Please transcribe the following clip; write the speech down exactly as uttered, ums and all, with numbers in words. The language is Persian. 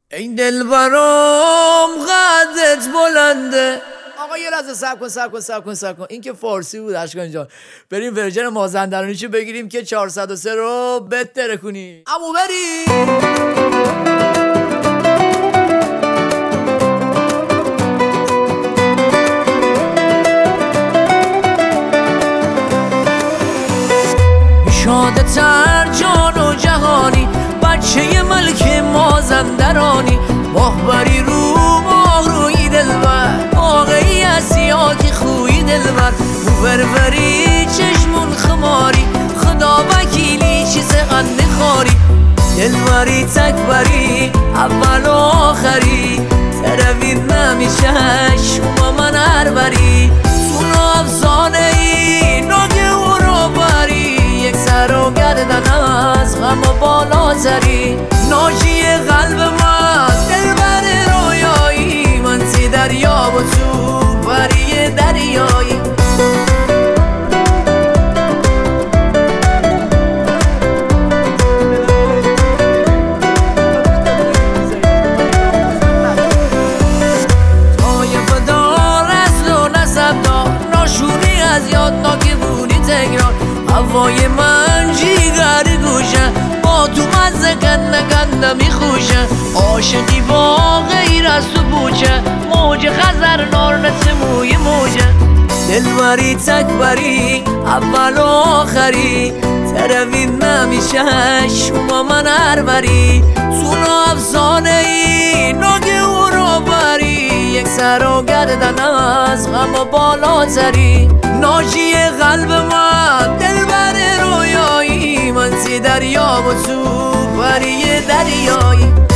این دل برام قدت بلنده. آقا یه لحظه صبر کن صبر کن صبر کن صبر کن این که فارسی بود اشکان جان. بریم ورژن مازندرانیشو بگیریم که چهارصد و سه رو بهتره کنی. امو بریم. شاده تر جان و جهانی، بچه ملک مازندرانی، ماهبری رو ماه روی دلبر، واقعی اسیاتی خوی دلبر، فرفری چشمون خماری، خدا وکیلی چیز غنده خاری، دلبری تکبری اول و آخری، تروید نمیشه شما من هر بری، تو افسانه ای ناگه و رو بری، یک سر و گردن از غم و بالاتری، ناجی قلب من دلبر رویایی، من تی دریا و تو بری دریایی. طایفه دار اصل و نسب دار، ناشونی از یاد ناکبونی تکرار، هوای من جیگر گوشه، با تو مزه کنده کنده میخوشه، عاشقی با غیر از تو بوچه، موج خزر نار نسموی موجه، دلبری تکبری اول و آخری، تروید نمیشه شما من هر بری، تو افسانه ای ناگه و رو بری، یک سر و گردن از غم و بالاتری، ناجی قلب من دلبر رویایی، من تی دریا و تو بری دریایی.